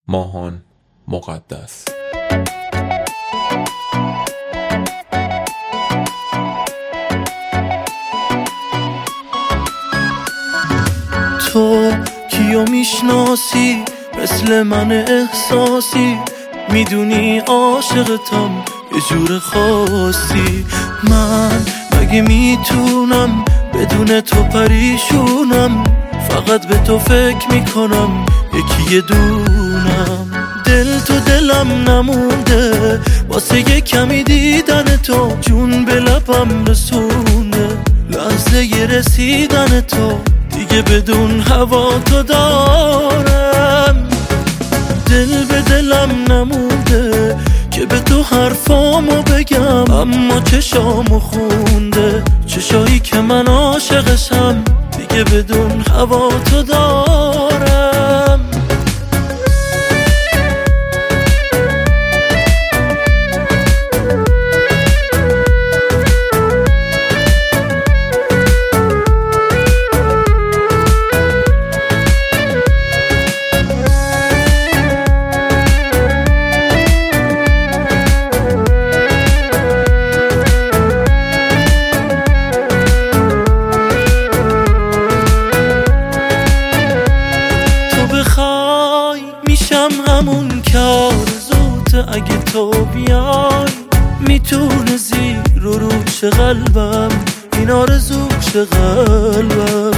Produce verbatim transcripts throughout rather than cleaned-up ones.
ماهان مقدس. تو کیو میشناسی مثل من احساسی، میدونی عاشقتم یه جور خاصی. من مگه میتونم بدون تو پریشونم، فقط به تو فکر میکنم یکی یه دونم. دل تو دلم نمونده واسه یه کمی دیدن تو، جون به لبم رسونده لحظه ی رسیدن تو، دیگه بدون هوا تو دارم. دل به دلم نمونده که به تو حرفامو بگم، اما چشامو خونده چشایی که من عاشقشم، دیگه بدون هوا تو دارم. میشم همون که آرزوت، اگه تو بیای میتونه زیر و روش قلبم، این آرزوش قلبم.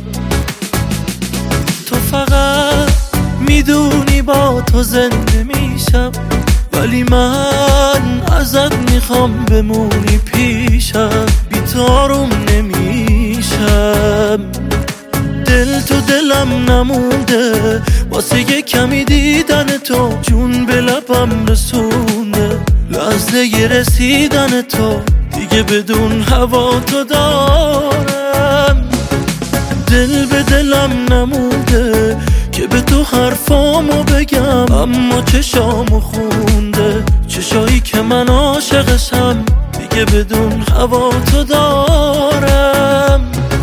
تو فقط میدونی با تو زنده میشم، ولی من ازت میخوام بمونی پیشم، بی تو آروم نمیشم. دل تو دلم نمونده واسه یه کمی دیدن تو، جون به لبم رسونده لحظه ی رسیدن تو، دیگه بدون هوا تو دارم. دل به دلم نمونده که به تو حرفامو بگم، اما چشامو خونده چشایی که من عاشقشم، دیگه بدون هوا تو دارم.